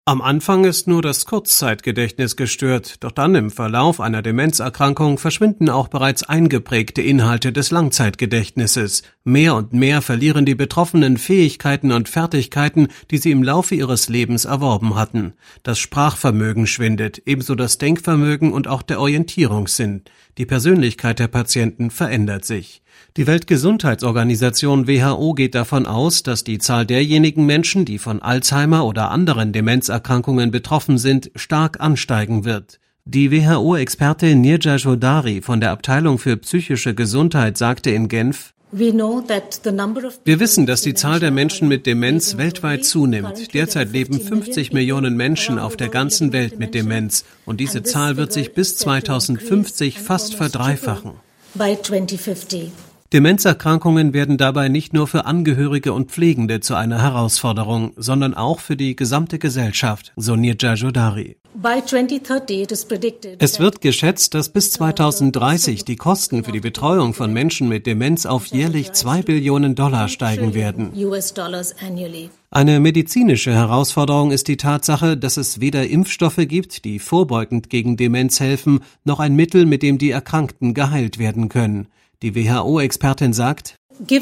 Am Anfang ist nur das Kurzzeitgedächtnis gestört, doch dann im Verlauf einer Demenzerkrankung verschwinden auch bereits eingeprägte Inhalte des Langzeitgedächtnisses. Mehr und mehr verlieren die Betroffenen Fähigkeiten und Fertigkeiten, die sie im Laufe ihres Lebens erworben hatten. Das Sprachvermögen schwindet, ebenso das Denkvermögen und auch der Orientierungssinn. Die Persönlichkeit der Patienten verändert sich. Die Weltgesundheitsorganisation WHO geht davon aus, dass die Zahl derjenigen Menschen, die von Alzheimer oder anderen Demenzerkrankungen betroffen sind, stark ansteigen wird. Die WHO-Expertin Nirja Jodari von der Abteilung für psychische Gesundheit sagte in Genf: Wir wissen, dass die Zahl der Menschen mit Demenz weltweit zunimmt. Derzeit leben 50 Millionen Menschen auf der ganzen Welt mit Demenz und diese Zahl wird sich bis 2050 fast verdreifachen. Demenzerkrankungen werden dabei nicht nur für Angehörige und Pflegende zu einer Herausforderung, sondern auch für die gesamte Gesellschaft, so Nirja Jodari. Es wird geschätzt, dass bis 2030 die Kosten für die Betreuung von Menschen mit Demenz auf jährlich $2 Billionen steigen werden. Eine medizinische Herausforderung ist die Tatsache, dass es weder Impfstoffe gibt, die vorbeugend gegen Demenz helfen, noch ein Mittel, mit dem die Erkrankten geheilt werden können. Die WHO-Expertin sagt: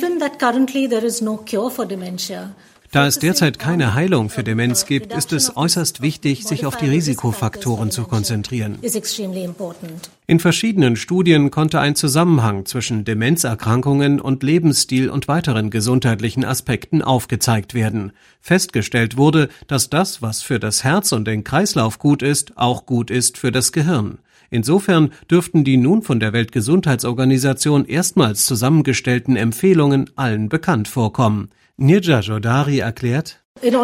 Da es derzeit keine Heilung für Demenz gibt, ist es äußerst wichtig, sich auf die Risikofaktoren zu konzentrieren. In verschiedenen Studien konnte ein Zusammenhang zwischen Demenzerkrankungen und Lebensstil und weiteren gesundheitlichen Aspekten aufgezeigt werden. Festgestellt wurde, dass das, was für das Herz und den Kreislauf gut ist, auch gut ist für das Gehirn. Insofern dürften die nun von der Weltgesundheitsorganisation erstmals zusammengestellten Empfehlungen allen bekannt vorkommen. Nirja Jodari erklärt: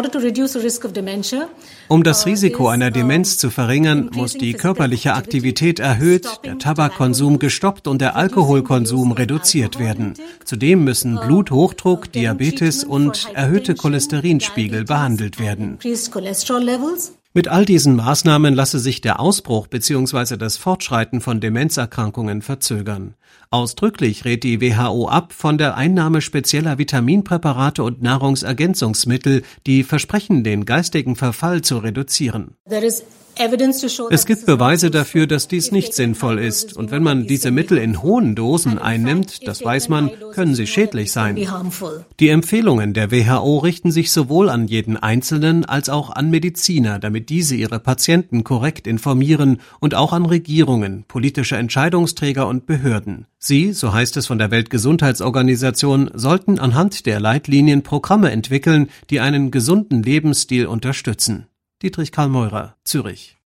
Um das Risiko einer Demenz zu verringern, muss die körperliche Aktivität erhöht, der Tabakkonsum gestoppt und der Alkoholkonsum reduziert werden. Zudem müssen Bluthochdruck, Diabetes und erhöhte Cholesterinspiegel behandelt werden. Mit all diesen Maßnahmen lasse sich der Ausbruch bzw. das Fortschreiten von Demenzerkrankungen verzögern. Ausdrücklich rät die WHO ab von der Einnahme spezieller Vitaminpräparate und Nahrungsergänzungsmittel, die versprechen, den geistigen Verfall zu reduzieren. Es gibt Beweise dafür, dass dies nicht sinnvoll ist. Und wenn man diese Mittel in hohen Dosen einnimmt, das weiß man, können sie schädlich sein. Die Empfehlungen der WHO richten sich sowohl an jeden Einzelnen als auch an Mediziner, damit diese ihre Patienten korrekt informieren, und auch an Regierungen, politische Entscheidungsträger und Behörden. Sie, so heißt es von der Weltgesundheitsorganisation, sollten anhand der Leitlinien Programme entwickeln, die einen gesunden Lebensstil unterstützen. Dietrich Karl Meurer, Zürich.